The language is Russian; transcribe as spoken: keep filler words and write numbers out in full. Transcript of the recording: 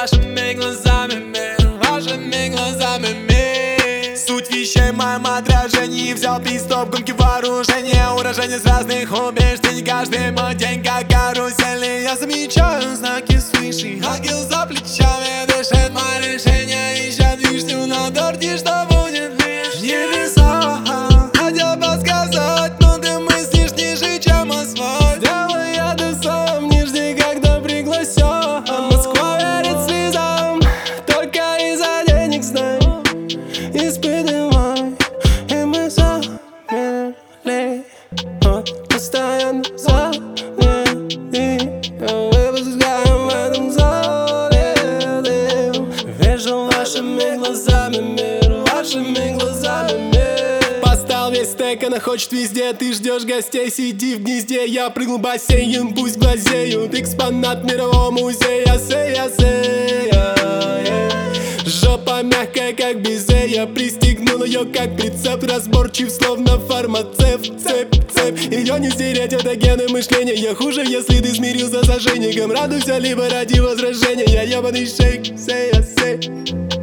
вашими глазами мир, вашими глазами мир. Суть вещей в моем отражении. Взял пистоп, гонки вооружения, уроженец разных убеждений. Каждый мой день как карусель. Я замечаю знаки свыше. Ангел за плечами дышит, мое решение ищет вишню на торте, что будет лишь небеса. Хотел подсказать, но ты мыслишь ниже, чем асфальт. Сделай это сам, не жди, когда пригласят. Москва верит слезам, только из-за денег знай. Испытывай, и мы замерли, постоянно заняты. Выпускаем в этом зале дым. Вижу вашими глазами мир, вашими глазами мир. Поставил весь стек, она хочет везде. Ты ждешь гостей, сиди в гнезде. Я прыгнул в бассейн, пусть глазеют. Экспонат мирового музея. Сея, сея, жопа мягкая, как безе. Я пристегнул ее, как прицеп. Разборчив, словно фармацевт. Цепь, цепь, ее не стереть, это гены мышления. Я хуже, если ты смирился с ошейником. Радуйся, либо ради возражения. Я ебаный шейк, сея, сей.